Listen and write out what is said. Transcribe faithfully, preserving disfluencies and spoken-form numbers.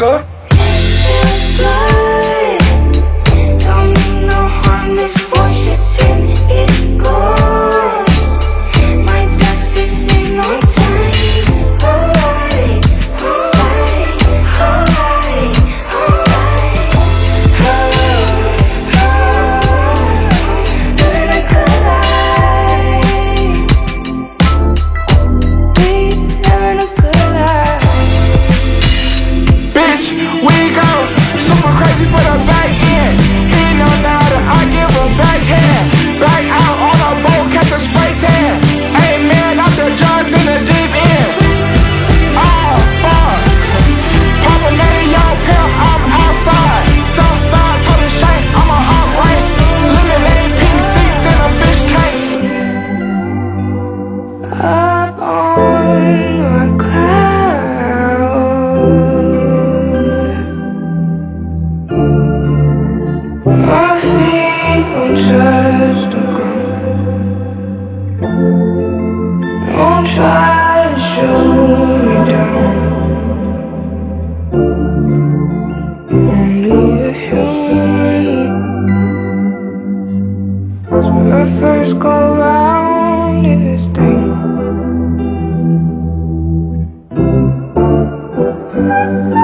sucker. Feels good. Don't mean no harm. This voice just in it goes. My taxes ain't on time. Alright, alright, alright, alright. Living a good life. We living a good life. Bitch, we go super crazy for the back end. He know now that I give a backhand. Back out on a boat, catch a spray tan. Hey man, I'm the drugs in the deep end. Oh fuck, Papa made a young pimp, I'm outside. Southside, told the shank, I'm a upright. Lemonade, pink seats in a fish tank. Up on a cloud, my feet don't touch the ground. Don't try to shoot me down. Only you're human. It's my first go round in this thing.